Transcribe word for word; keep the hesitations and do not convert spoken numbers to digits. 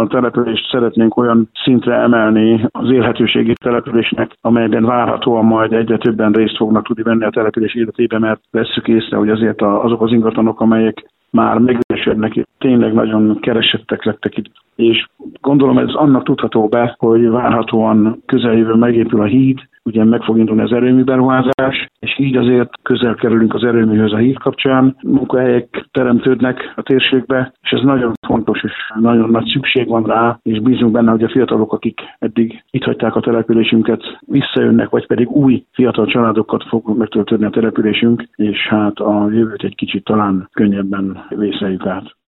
a települést szeretnénk olyan szintre emelni az élhetőségi településnek, amelyben várhatóan majd egyre többen részt fognak tudni venni a település életében, mert vesszük észre, hogy azért azok az ingatlanok, amelyek már megüresednek, tényleg nagyon keresettek lettek itt. És gondolom ez annak tudható be, hogy várhatóan közeljövőn megépül a híd, ugye meg fog indulni az erőműberuházás, és így azért közel kerülünk az erőműhöz a híd kapcsán. Munkahelyek teremtődnek a térségbe, és ez nagyon fontos, és nagyon nagy szükség van rá, és bízunk benne, hogy a fiatalok, akik eddig itt hagyták a településünket, visszajönnek, vagy pedig új fiatal családokat fog megtöltődni a településünk, és hát a jövőt egy kicsit talán könnyebben vészeljük át.